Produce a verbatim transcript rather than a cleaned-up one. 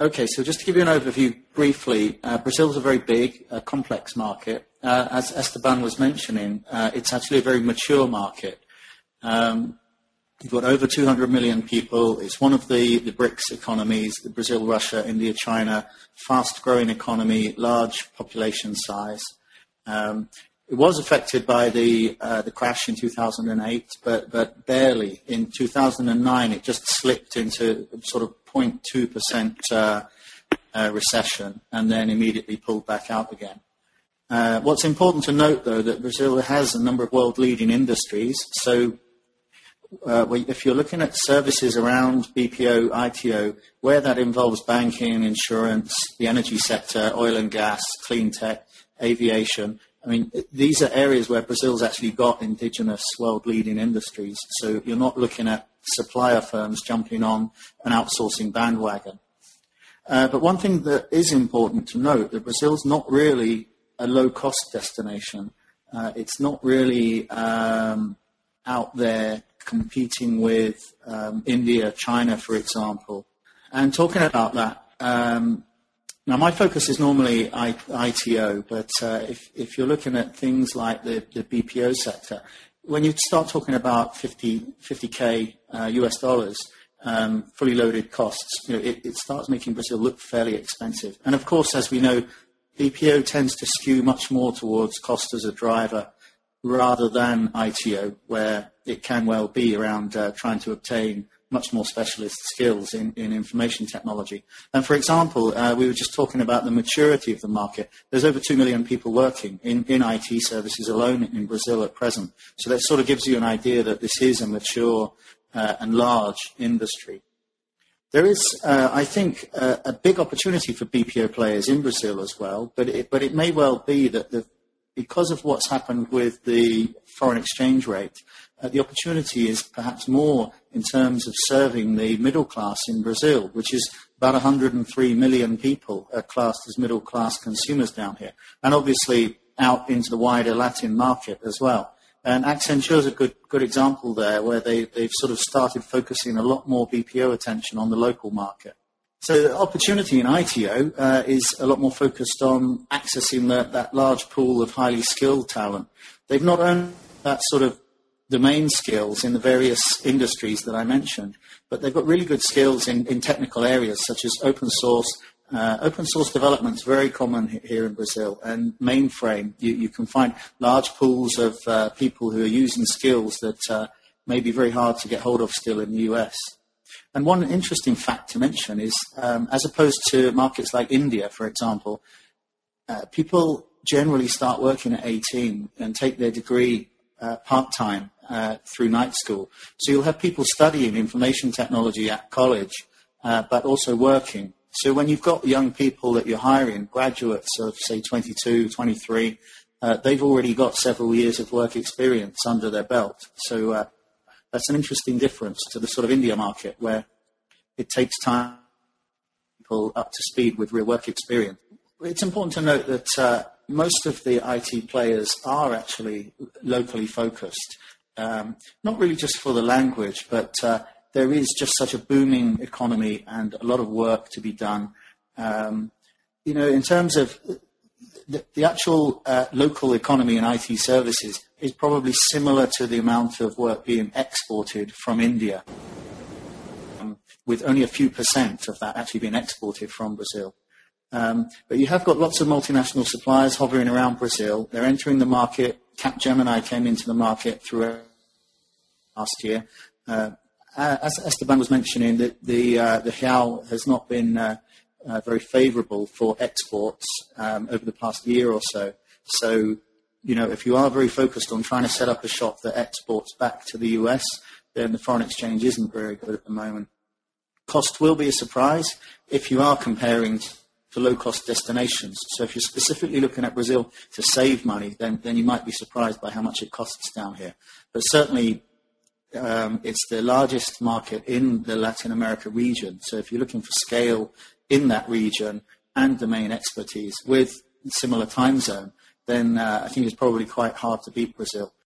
Okay, so just to give you an overview briefly, uh, Brazil is a very big, uh, complex market. Uh, as Esteban was mentioning, uh, it's actually a very mature market. Um, you've got over two hundred million people. It's one of the, the BRICS economies, the Brazil, Russia, India, China, fast-growing economy, large population size. Um, it was affected by the, uh, the crash in two thousand eight, but, but barely. In two thousand nine, it just slipped into sort of zero point two percent uh, uh, recession and then immediately pulled back out again. Uh, what's important to note, though, that Brazil has a number of world-leading industries. So uh, if you're looking at services around B P O, I T O, where that involves banking, insurance, the energy sector, oil and gas, clean tech, aviation, I mean, these are areas where Brazil's actually got indigenous world-leading industries. So you're not looking at supplier firms jumping on an outsourcing bandwagon. Uh, but one thing that is important to note, that Brazil's not really a low-cost destination. Uh, it's not really um, out there competing with um, India, China, for example. And talking about that, um, now my focus is normally I, I T O, but uh, if, if you're looking at things like the, the B P O sector, when you start talking about fifty K uh, U S dollars, um, fully loaded costs, you know, it, it starts making Brazil look fairly expensive. And of course, as we know, B P O tends to skew much more towards cost as a driver rather than I T O, where it can well be around uh, trying to obtain much more specialist skills in, in information technology. And for example, uh, we were just talking about the maturity of the market. There's over two million people working in, in I T services alone in Brazil at present. So that sort of gives you an idea that this is a mature uh, and large industry. There is, uh, I think, uh, a big opportunity for B P O players in Brazil as well, but it, but it may well be that the, because of what's happened with the foreign exchange rate, uh, the opportunity is perhaps more in terms of serving the middle class in Brazil, which is about one hundred three million people are classed as middle class consumers down here, and obviously out into the wider Latin market as well. And Accenture is a good good example there, where they, they've sort of started focusing a lot more B P O attention on the local market. So the opportunity in I T O uh, is a lot more focused on accessing the, that large pool of highly skilled talent. They've not only that sort of domain skills in the various industries that I mentioned, but they've got really good skills in, in technical areas such as open source. Uh, open source development is very common here in Brazil, and mainframe. You, you can find large pools of uh, people who are using skills that uh, may be very hard to get hold of still in the U S. And one interesting fact to mention is, um, as opposed to markets like India, for example, uh, people generally start working at eighteen and take their degree uh, part-time uh, through night school. So you'll have people studying information technology at college, uh, but also working. So when you've got young people that you're hiring, graduates of, say, twenty-two, twenty-three, uh, they've already got several years of work experience under their belt. So uh, that's an interesting difference to the sort of India market, where it takes time to get people up to speed with real work experience. It's important to note that uh, most of the I T players are actually locally focused, um, not really just for the language, but uh, there is just such a booming economy and a lot of work to be done. Um, you know, in terms of the, the actual uh, local economy in I T services is probably similar to the amount of work being exported from India, um, with only a few percent of that actually being exported from Brazil. Um, but you have got lots of multinational suppliers hovering around Brazil. They're entering the market. Capgemini came into the market through last year. Uh, As Esteban was mentioning, the the, uh, the real has not been uh, uh, very favourable for exports um, over the past year or so. So, you know, if you are very focused on trying to set up a shop that exports back to the U S, then the foreign exchange isn't very good at the moment. Cost will be a surprise if you are comparing to low-cost destinations. So if you're specifically looking at Brazil to save money, then, then you might be surprised by how much it costs down here. But certainly, Um, it's the largest market in the Latin America region. So if you're looking for scale in that region and domain expertise with similar time zone, then uh, I think it's probably quite hard to beat Brazil.